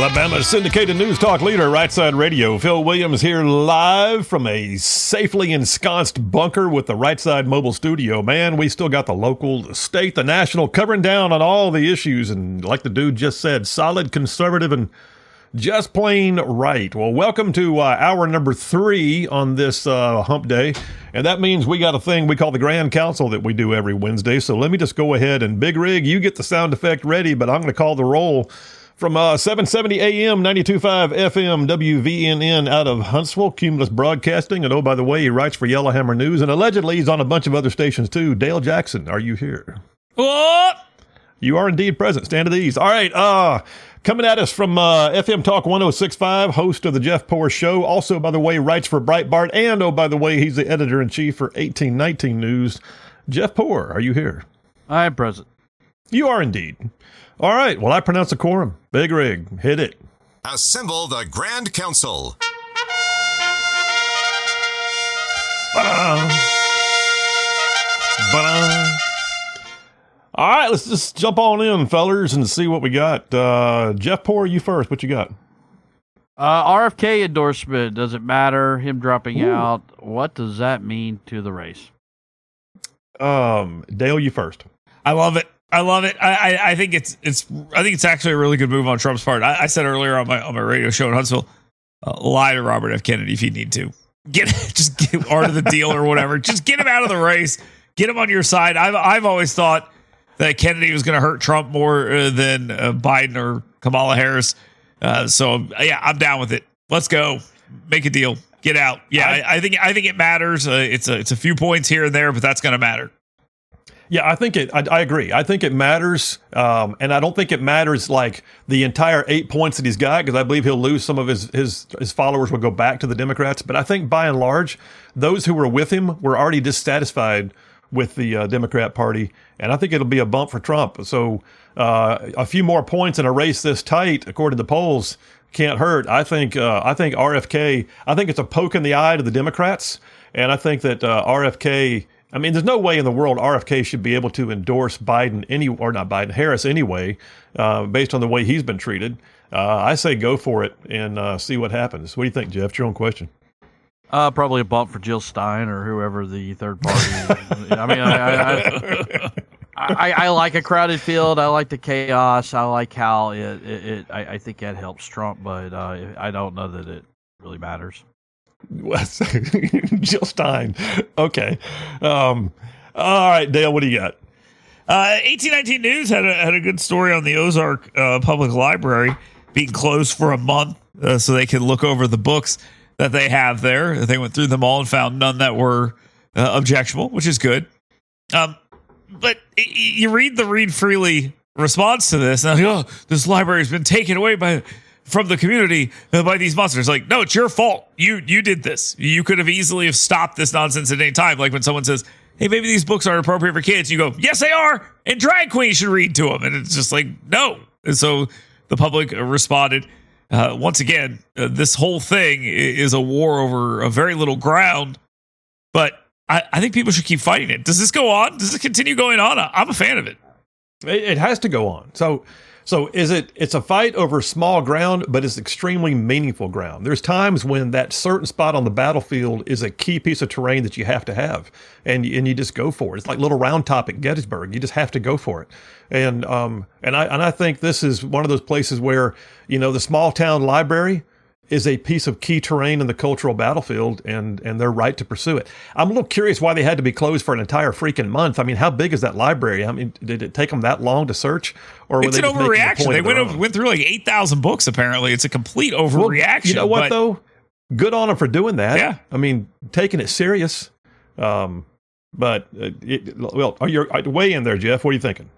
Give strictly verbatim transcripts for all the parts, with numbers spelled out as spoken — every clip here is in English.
Alabama's syndicated news talk leader, Right Side Radio. Phil Williams here live from a safely ensconced bunker with the Right Side Mobile Studio. Man, we still got the local, the state, the national covering down on all the issues. And like the dude just said, solid, conservative, and just plain right. Well, welcome to uh, hour number three on this uh, hump day. And that means we got a thing we call the Grand Council that we do every Wednesday. So let me just go ahead and Big Rig, you get the sound effect ready, but I'm going to call the roll. From uh, seven seventy A M, ninety-two point five F M, W V N N out of Huntsville, Cumulus Broadcasting. And oh, by the way, he writes for Yellowhammer News, and allegedly he's on a bunch of other stations too. Dale Jackson, are you here? What? You are indeed present. Stand at ease. All right. Uh, coming at us from uh, F M Talk one oh six point five, host of the Jeff Poor Show. Also, by the way, writes for Breitbart. And oh, by the way, he's the editor-in-chief for eighteen nineteen News. Jeff Poor, are you here? I am present. You are indeed. All right. Well, I pronounce the quorum. Big Rig, hit it. Assemble the Grand Council. Ba-da. Ba-da. All right, let's just jump on in, fellers, and see what we got. Uh, Jeff Poor, you first. What you got? Uh, R F K endorsement. Does it matter? Him dropping Ooh. out. What does that mean to the race? Um, Dale, you first. I love it. I love it. I, I, I think it's it's I think it's actually a really good move on Trump's part. I, I said earlier on my on my radio show in Huntsville, uh, lie to Robert F. Kennedy if you need to. Get just get art of the deal or whatever. Just get him out of the race. Get him on your side. I've I've always thought that Kennedy was going to hurt Trump more uh, than uh, Biden or Kamala Harris. Uh, so yeah, I'm down with it. Let's go. Make a deal. Get out. Yeah, I, I think I think it matters. Uh, it's a it's a few points here and there, but that's going to matter. Yeah, I think it, I, I agree. I think it matters. Um, and I don't think it matters like the entire eight points that he's got, because I believe he'll lose some of his, his, his followers will go back to the Democrats. But I think by and large, those who were with him were already dissatisfied with the uh, Democrat Party. And I think it'll be a bump for Trump. So uh, a few more points in a race this tight, according to the polls, can't hurt. I think, uh, I think R F K, I think it's a poke in the eye to the Democrats. And I think that uh, R F K, I mean, there's no way in the world R F K should be able to endorse Biden any, or not Biden, Harris anyway, uh, based on the way he's been treated. Uh, I say go for it and uh, see what happens. What do you think, Jeff? It's your own question. Uh, probably a bump for Jill Stein or whoever the third party is. I mean, I, I, I, I, I like a crowded field. I like the chaos. I like how it, it, it I, I think that helps Trump, but uh, I don't know that it really matters. Jill Stein. Okay. Um, all right, Dale, what do you got? Uh, eighteen nineteen News had a, had a good story on the Ozark uh, Public Library being closed for a month uh, so they could look over the books that they have there. They went through them all and found none that were uh, objectionable, which is good. Um, but y- you read the Read Freely response to this, and oh, this library has been taken away by from the community uh, by these monsters. Like, no, it's your fault. You you did this. You could have easily have stopped this nonsense at any time. Like when someone says, hey, maybe these books aren't appropriate for kids. You go, yes, they are. And drag queens should read to them. And it's just like, no. And so the public responded. Uh, once again, uh, this whole thing is a war over a very little ground. But I, I think people should keep fighting it. Does this go on? Does it continue going on? I'm a fan of it. It, it has to go on. So So is it, it's a fight over small ground, but it's extremely meaningful ground. There's times when that certain spot on the battlefield is a key piece of terrain that you have to have, and, and you just go for it. It's like Little Round Top at Gettysburg. You just have to go for it. And, um, and I, and I think this is one of those places where, you know, the small town library is a piece of key terrain in the cultural battlefield, and, and their right to pursue it. I'm a little curious why they had to be closed for an entire freaking month. I mean, how big is that library? I mean, did it take them that long to search? Or were it's they an just making a overreaction. point They of went their over, own? went through like eight thousand books, apparently. It's a complete overreaction. Well, you know what, but, though? Good on them for doing that. Yeah. I mean, taking it serious. Um, but, uh, it, well, are you, weigh in there, Jeff. What are you thinking?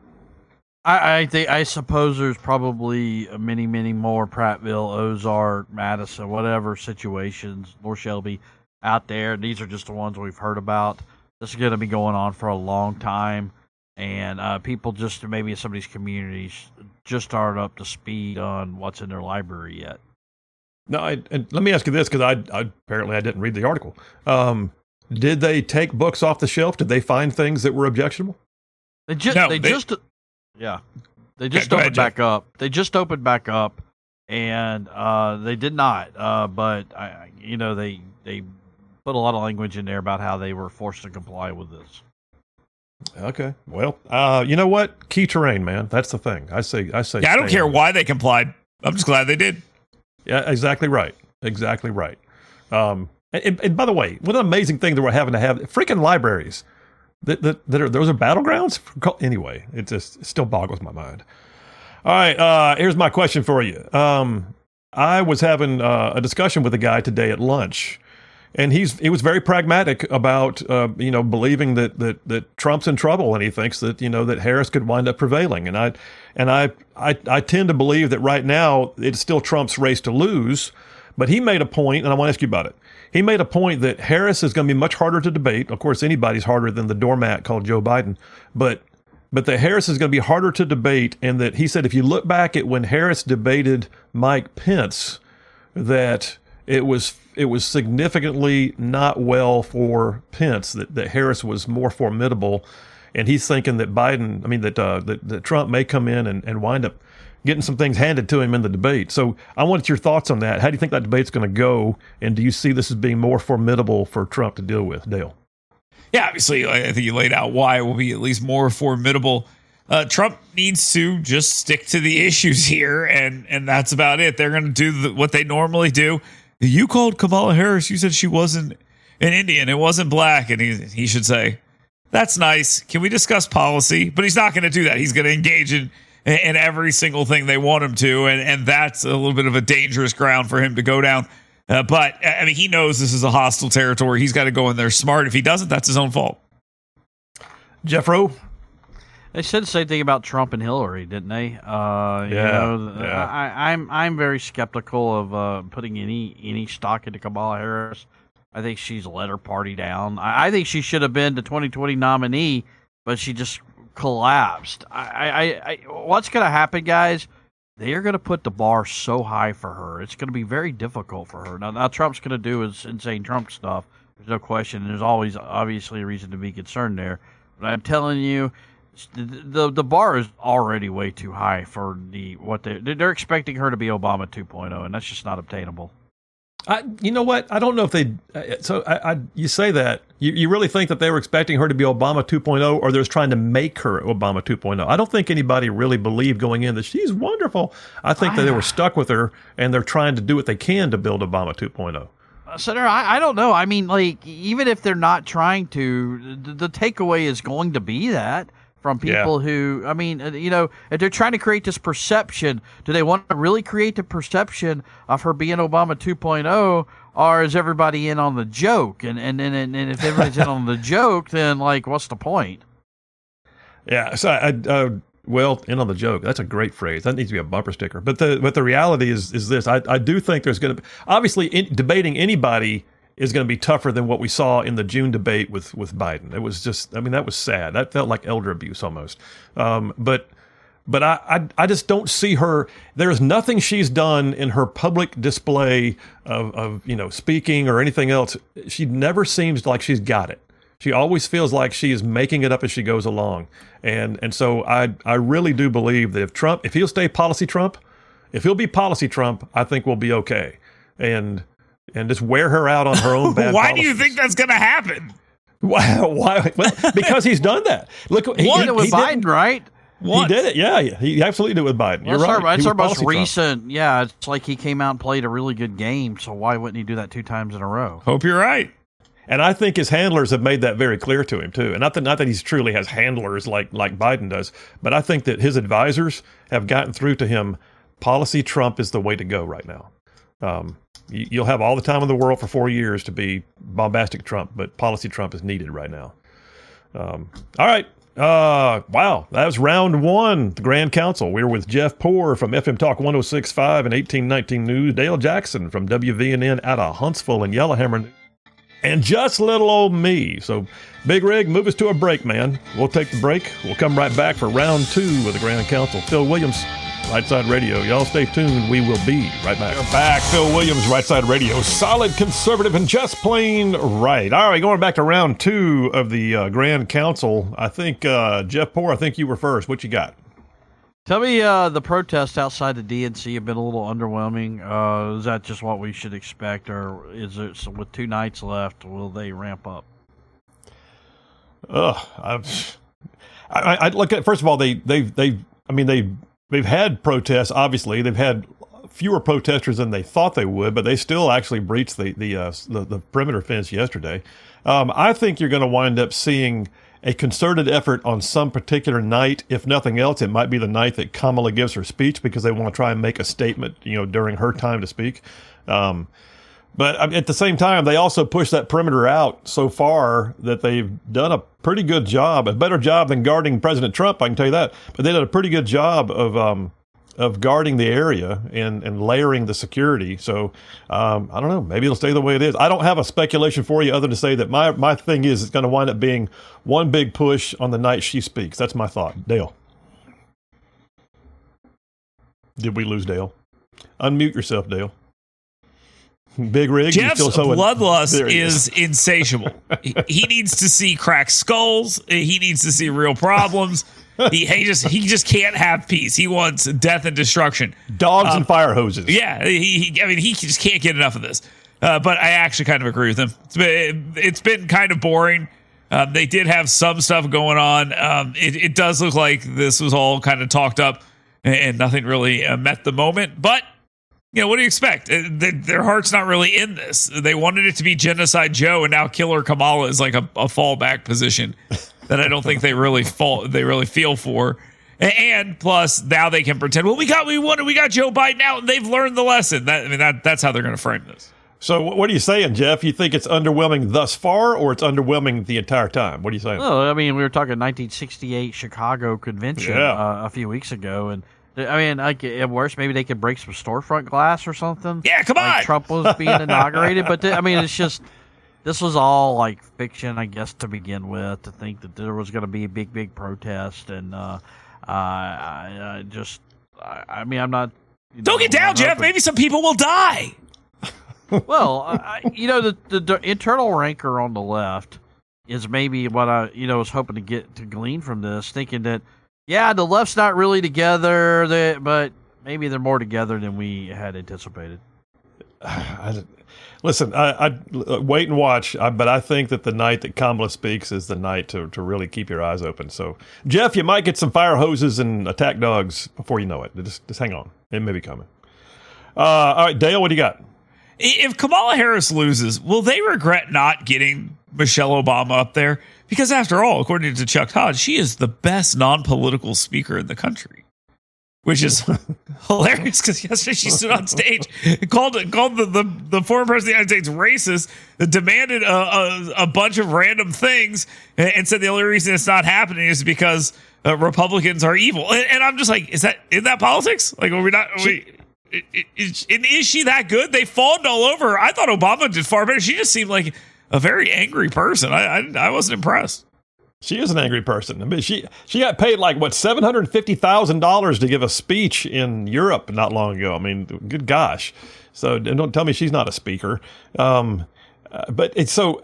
I, I think I suppose there's probably many, many more Prattville, Ozark, Madison, whatever situations, North Shelby out there. These are just the ones we've heard about. This is going to be going on for a long time, and uh, people just maybe in some of these communities just aren't up to speed on what's in their library yet. No, I, and let me ask you this, because I, I apparently I didn't read the article. Um, did they take books off the shelf? Did they find things that were objectionable? They just, No, they, they- just, yeah, they just go opened ahead, back up. They just opened back up, and uh, they did not. Uh, but I, you know, they they put a lot of language in there about how they were forced to comply with this. Okay. Well, uh, you know what? Key terrain, man. That's the thing. I say. I say. Yeah, I don't stay care in. why they complied. I'm just glad they did. Yeah, exactly right. Exactly right. Um, and, and by the way, what an amazing thing that we're having to have freaking libraries. That, that, that are, those are battlegrounds? Anyway, it just it still boggles my mind. All right, uh, here's my question for you. Um, I was having uh, a discussion with a guy today at lunch, and he's he was very pragmatic about uh, you know believing that that that Trump's in trouble, and he thinks that you know that Harris could wind up prevailing. And I and I I, I tend to believe that right now it's still Trump's race to lose. But he made a point, and I want to ask you about it. He made a point that Harris is going to be much harder to debate. Of course, anybody's harder than the doormat called Joe Biden. But but that Harris is going to be harder to debate, and that he said if you look back at when Harris debated Mike Pence, that it was it was significantly not well for Pence, that, that Harris was more formidable. And he's thinking that Biden, I mean, that uh, that, that Trump may come in and, and wind up getting some things handed to him in the debate. So I wanted your thoughts on that. How do you think that debate's going to go? And do you see this as being more formidable for Trump to deal with, Dale? Yeah, obviously, I think you laid out why it will be at least more formidable. Uh, Trump needs to just stick to the issues here, and and that's about it. They're going to do the, what they normally do. You called Kamala Harris. You said she wasn't an Indian. It wasn't black. And he, he should say, that's nice. Can we discuss policy? But he's not going to do that. He's going to engage in in every single thing they want him to, and, and that's a little bit of a dangerous ground for him to go down. Uh, but, I mean, he knows this is a hostile territory. He's got to go in there smart. If he doesn't, that's his own fault. Jeff Rowe? They said the same thing about Trump and Hillary, didn't they? Uh, you Yeah, know, yeah. I, I'm I'm very skeptical of uh, putting any any stock into Kamala Harris. I think she's let her party down. I, I think she should have been the twenty twenty nominee, but she just collapsed. I, I, I what's going to happen, guys? They are going to put the bar so high for her. It's going to be very difficult for her. Now, now Trump's going to do his insane Trump stuff. There's no question. There's always obviously a reason to be concerned there. But I'm telling you, the the, the bar is already way too high for the what they they're expecting her to be Obama two point oh, and that's just not obtainable. I, you know what? I don't know if they. Uh, so I, I, you say that you, you really think that they were expecting her to be Obama two point oh, or they're just trying to make her Obama two point oh? I don't think anybody really believed going in that she's wonderful. I think that they were stuck with her, and they're trying to do what they can to build Obama two point oh. Senator, I, I don't know. I mean, like, even if they're not trying to, the, the takeaway is going to be that from people Yeah. who, I mean, uh, you know, if they're trying to create this perception. Do they want to really create the perception of her being Obama two point oh, or is everybody in on the joke? And and and, and if everybody's in on the joke, then, like, what's the point? Yeah. So I, uh, well, in on the joke. That's a great phrase. That needs to be a bumper sticker. But the but the reality is is this. I, I do think there's going to be, obviously in, debating anybody is going to be tougher than what we saw in the June debate with, with Biden. It was just, I mean, that was sad. That felt like elder abuse almost. Um, but but I, I I just don't see her. There's nothing she's done in her public display of, of you know speaking or anything else. She never seems like she's got it. She always feels like she is making it up as she goes along. And and so I I really do believe that if Trump, if he'll stay policy Trump, if he'll be policy Trump, I think we'll be okay. And and just wear her out on her own bad Why policies. do you think that's going to happen? Why? Why? Well, because he's done that. Look, he, He he, did it with he Biden, did, right? he did it. Yeah, he absolutely did it with Biden. You're Well, it's right. our, He it's was our most policy Trump. recent. Yeah, it's like he came out and played a really good game. So why wouldn't he do that two times in a row? Hope you're right. And I think his handlers have made that very clear to him too. And not that not that he's truly has handlers like like Biden does, but I think that his advisors have gotten through to him. Policy Trump is the way to go right now. Um, you, you'll have all the time in the world for four years to be bombastic Trump, but policy Trump is needed right now. Um, all right. Uh, wow. That was round one, the Grand Council. We were with Jeff Poor from F M Talk one oh six point five and eighteen nineteen News, Dale Jackson from W V N N out of Huntsville and Yellowhammer News, and just little old me. So, Big Rig, move us to a break, man. We'll take the break. We'll come right back for round two of the Grand Council. Phil Williams, Right Side Radio. Y'all stay tuned. We will be right back. We're back. Phil Williams, Right Side Radio. Solid conservative and just plain right. All right, going back to round two of the uh, Grand Council. I think, uh, Jeff Poor, I think you were first. What you got? Tell me, uh, the protests outside the D N C have been a little underwhelming. Uh, is that just what we should expect, or is it so with two nights left? Will they ramp up? Ugh, I've, I, I look at first of all they they they I mean they they've had protests. Obviously, they've had fewer protesters than they thought they would, but they still actually breached the the uh, the, the perimeter fence yesterday. Um, I think you're going to wind up seeing a concerted effort on some particular night. If nothing else, it might be the night that Kamala gives her speech because they want to try and make a statement, you know, during her time to speak. Um, but at the same time, they also push that perimeter out so far that they've done a pretty good job, a better job than guarding President Trump, I can tell you that. But they did a pretty good job of um, of guarding the area and, and layering the security. So um, I don't know, maybe it'll stay the way it is. I don't have a speculation for you other than to say that my, my thing is it's going to wind up being one big push on the night she speaks. That's my thought. Dale. Did we lose Dale? Unmute yourself, Dale. Big Rig. Jeff's still so bloodlust in- is insatiable. he, he needs to see cracked skulls. He needs to see real problems. He, he just he just can't have peace. He wants death and destruction. Dogs um, and fire hoses. Yeah, he, he, I mean, he just can't get enough of this. Uh, but I actually kind of agree with him. It's been, it's been kind of boring. Um, they did have some stuff going on. Um, it, it does look like this was all kind of talked up and, and nothing really uh, met the moment. But, you know, what do you expect? Uh, they, their heart's not really in this. They wanted it to be Genocide Joe, and now Killer Kamala is like a, a fallback position that I don't think they really fall, they really feel for. And plus, now they can pretend, well, we got we won, we got Joe Biden out, and they've learned the lesson. That, I mean, that that's how they're going to frame this. So what are you saying, Jeff? You think it's underwhelming thus far, or it's underwhelming the entire time? What are you saying? Well, I mean, we were talking nineteen sixty-eight Chicago convention Yeah. uh, a few weeks ago, and I mean, like at worst, maybe they could break some storefront glass or something. Yeah, come like on. Trump was being inaugurated, but th- I mean, it's just this was all like fiction, I guess, to begin with. To think that there was going to be a big, big protest, and uh, uh, I, I just, I, I mean, I'm not. You Don't know, get down, I'm Jeff. hoping- Maybe some people will die. Well, I, you know, the, the the internal ranker on the left is maybe what I, you know, was hoping to get to glean from this, thinking that, yeah, the left's not really together, they, but maybe they're more together than we had anticipated. I, listen, I, I wait and watch, I, but I think that the night that Kamala speaks is the night to, to really keep your eyes open. So, Jeff, you might get some fire hoses and attack dogs before you know it. Just, just hang on. It may be coming. Uh, all right, Dale, what do you got? If Kamala Harris loses, will they regret not getting Michelle Obama up there? Because after all, according to Chuck Todd, she is the best non-political speaker in the country, which is hilarious because yesterday she stood on stage and called, called the, the, the former president of the United States racist, demanded a, a, a bunch of random things, and, and said the only reason it's not happening is because uh, Republicans are evil. And, and I'm just like, is that in that politics? Like, are we not... Are we, Is, is she that good? They fawned all over her. I thought Obama did far better. She just seemed like a very angry person. I I, I wasn't impressed. She is an angry person. I mean, she she got paid like what seven hundred fifty thousand dollars to give a speech in Europe not long ago. I mean, good gosh. So don't tell me she's not a speaker. Um, uh, but it's so.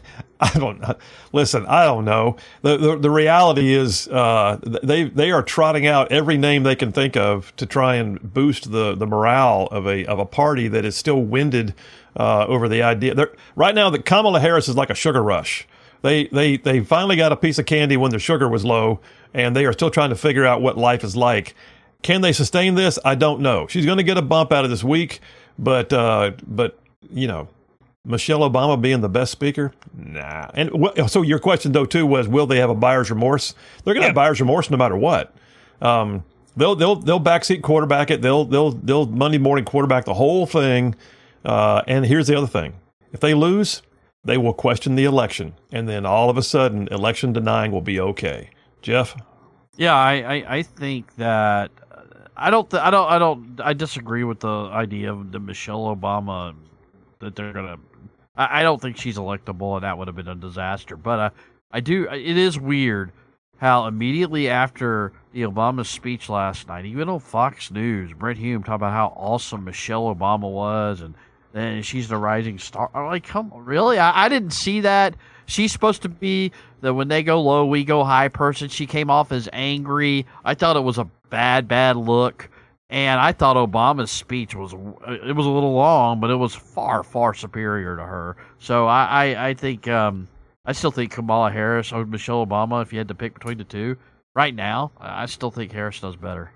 I don't know. Listen, I don't know. The, the the reality is uh, they they are trotting out every name they can think of to try and boost the, the morale of a of a party that is still winded uh, over the idea. They're, right now, that Kamala Harris is like a sugar rush. They they they finally got a piece of candy when their sugar was low, and they are still trying to figure out what life is like. Can they sustain this? I don't know. She's going to get a bump out of this week, but uh, but you know. Michelle Obama being the best speaker? Nah. And w- so your question, though, too, was will they have a buyer's remorse? They're going to Yeah. have buyer's remorse no matter what. Um, they'll they'll they'll backseat quarterback it. They'll they'll they'll Monday morning quarterback the whole thing. Uh, and here's the other thing: if they lose, they will question the election, and then all of a sudden, election denying will be okay. Jeff? Yeah, I, I, I think that I don't th- I don't I don't I disagree with the idea of the Michelle Obama that they're gonna. I, I don't think she's electable, and that would have been a disaster. But uh, I do. It is weird how immediately after the Obama speech last night, even on Fox News, Brett Hume talked about how awesome Michelle Obama was, and then she's the rising star. I'm like, come on, really? I, I didn't see that. She's supposed to be the when they go low, we go high person. She came off as angry. I thought it was a bad, bad look. And I thought Obama's speech was it was a little long, but it was far, far superior to her. So I, I, I think um, I still think Kamala Harris or Michelle Obama, if you had to pick between the two, right now, I still think Harris does better.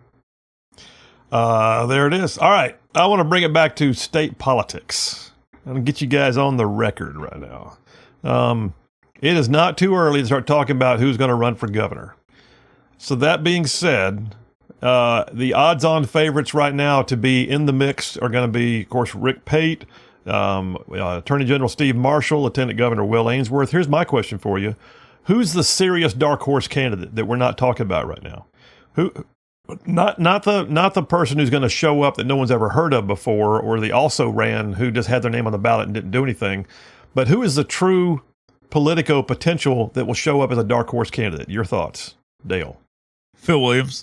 Uh, there it is. All right. I want to bring it back to state politics. I'm going to get you guys on the record right now. Um, it is not too early to start talking about who's going to run for governor. So that being said, uh, the odds-on favorites right now to be in the mix are going to be, of course, Rick Pate, um, uh, Attorney General Steve Marshall, Lieutenant Governor Will Ainsworth. Here's my question for you. Who's the serious dark horse candidate that we're not talking about right now? Who... Not not the not the person who's going to show up that no one's ever heard of before, or the also ran who just had their name on the ballot and didn't do anything, but who is the true Politico potential that will show up as a dark horse candidate? Your thoughts, Dale? Phil Williams.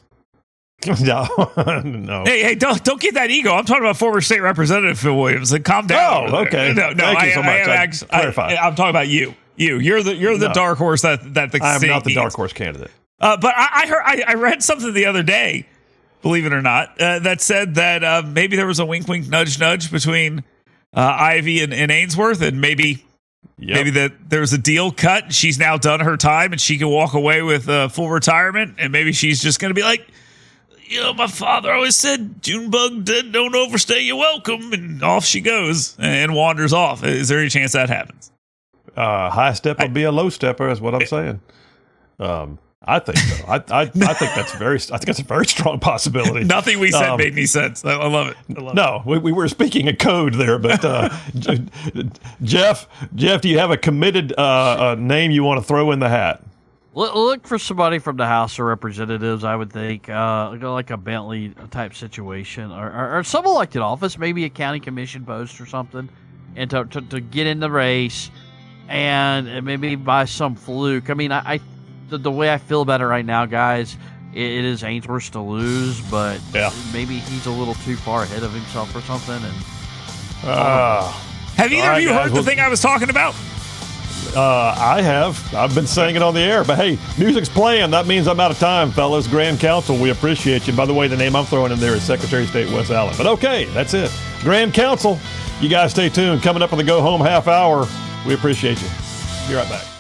no, no. Hey, hey, don't don't get that ego. I'm talking about former state representative Phil Williams. Like, calm down. Oh, okay. No, no. Thank I, you so I, much. I, I, actually, clarify. I, I'm talking about you. You. You're the you're the No. dark horse that that the I am state not the dark needs. horse candidate. Uh, but I, I heard I, I read something the other day, believe it or not, uh, that said that uh, maybe there was a wink, wink, nudge, nudge between uh, Ivy and, and Ainsworth, and maybe Yep. maybe that there was a deal cut. She's now done her time, and she can walk away with uh, full retirement. And maybe she's just going to be like, you know, my father always said, Junebug dead, don't overstay your welcome, and off she goes and wanders off. Is there any chance that happens? Uh, high step will be a low stepper, is what I'm saying. Um, I think so. I, I, I think that's very. I think that's a very strong possibility. Nothing we said Um, made any sense. I, I love it. I love it. No, we, we were speaking a code there, but uh, J- Jeff, Jeff, do you have a committed uh, uh, name you want to throw in the hat? Look, look for somebody from the House of Representatives, I would think, uh, like a Bentley type situation, or, or, or some elected office, maybe a county commission post or something, and to, to, to get in the race, and maybe by some fluke. I mean, I, I the, the way I feel about it right now, guys, it, it is Ainsworth to lose, but Yeah. maybe he's a little too far ahead of himself or something. And Uh, Have either All right, of you guys, heard well- the thing I was talking about? uh, I have. I've been saying it on the air, but hey, music's playing. That means I'm out of time, fellas. Grand Council, we appreciate you. By the way, the name I'm throwing in there is Secretary of State Wes Allen. But okay, that's it. Grand Council, you guys stay tuned. Coming up on the Go Home half hour, we appreciate you. Be right back.